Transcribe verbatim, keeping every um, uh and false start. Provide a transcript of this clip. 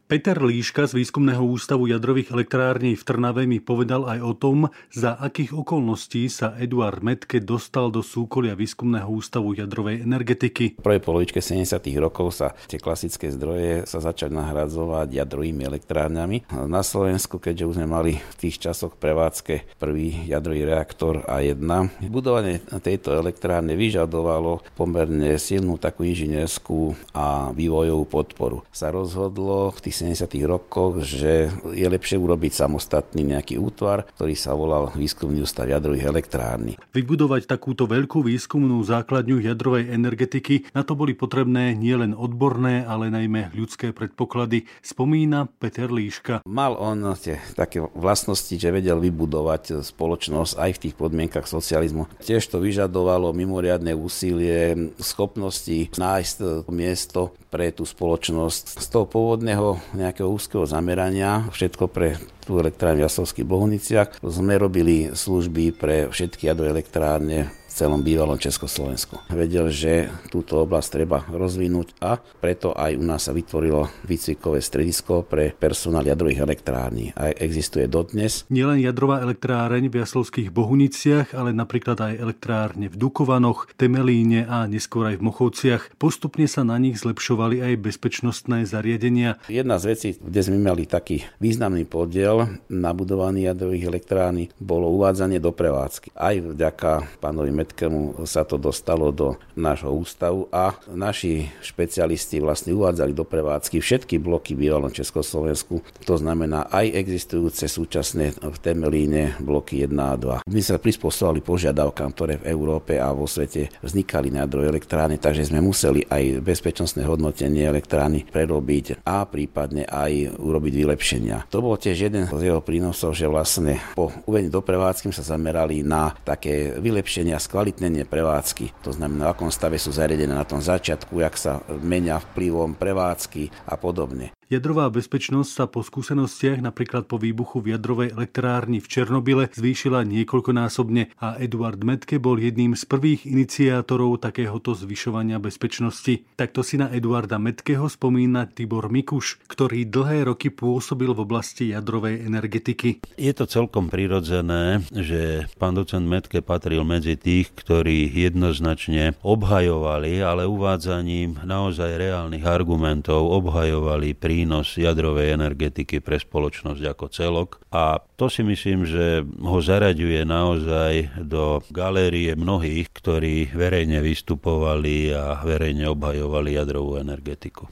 Peter Líška z Výskumného ústavu jadrových elektrární v Trnave mi povedal aj o tom, za akých okolností sa Eduard Metke dostal do súkolia Výskumného ústavu jadrovej energetiky. V prvej polovičke sedemdesiatych rokov sa tie klasické zdroje sa začali nahradzovať jadrovými elektrárňami. Na Slovensku, keďže už sme mali v tých časoch prevádzke prvý jadrový reaktor á jeden, budovanie tejto elektrárne vyžadovalo pomerne silnú takú inžinierskú a vývojovú podporu. Sa rozhodlo v tých sedemdesiatych rokoch, že je lepšie urobiť samostatný nejaký útvar, ktorý sa volal Výskumný ústav jadrových elektrární. Vybudovať takúto veľkú výskumnú základňu jadrovej energetiky, na to boli potrebné nielen odborné, ale najmä ľudské predpoklady, spomína Peter Líška. Mal on tie také vlastnosti, že vedel vybudovať spoločnosť aj v tých podmienkach socializmu. Tiež to vyžadovalo mimoriadne úsilie, schopnosti nájsť miesto pre tú spoločnosť. Z toho pôvodného nejakého úzkeho zamerania, všetko pre tú elektrárnu v Jaslovských Bohuniciach, sme robili služby pre všetky jadrové elektrárne v celom bývalom Československu. Vedel, že túto oblasť treba rozvinúť a preto aj u nás sa vytvorilo výcvikové stredisko pre personál jadrových elektrární. A existuje dodnes. Nielen jadrová elektráreň v Jaslovských Bohuniciach, ale napríklad aj elektrárne v Dukovanoch, Temelíne a neskôr aj v Mochovciach. Postupne sa na nich zlepšovali aj bezpečnostné zariadenia. Jedna z vecí, kde sme mali taký významný podiel na budovaní jadrových elektrární, bolo uvádzanie do prevádzky. Aj vďaka pánovi Metkemu sa to dostalo do nášho ústavu a naši špecialisti vlastne uvádzali do prevádzky všetky bloky v bývalom Československu. To znamená aj existujúce súčasné v Temelíne bloky jeden a dva. My sa prispôsobili požiadavkám, ktoré v Európe a vo svete vznikali na jadrové elektrárne, takže sme museli aj bezpečnostné hodnotenie elektrárny prerobiť a prípadne aj urobiť vylepšenia. To bol tiež jeden z jeho prínosov, že vlastne po uvedení do prevádzky sa zamerali na také vylepšenia, skvalitnenie prevádzky. To znamená, v akom stave sú zariadené na tom začiatku, jak sa menia vplyvom prevádzky a podobne. Jadrová bezpečnosť sa po skúsenostiach napríklad po výbuchu v jadrovej elektrárni v Černobyle zvýšila niekoľkonásobne a Eduard Metke bol jedným z prvých iniciátorov takéhoto zvyšovania bezpečnosti. Takto si na Eduarda Metkeho spomína Tibor Mikuš, ktorý dlhé roky pôsobil v oblasti jadrovej energetiky. Je to celkom prirodzené, že pán docent Metke patril medzi tých, ktorí jednoznačne obhajovali, ale uvádzaním naozaj reálnych argumentov obhajovali pri prínos jadrovej energetiky pre spoločnosť ako celok. A to si myslím, že ho zaraďuje naozaj do galérie mnohých, ktorí verejne vystupovali a verejne obhajovali jadrovú energetiku.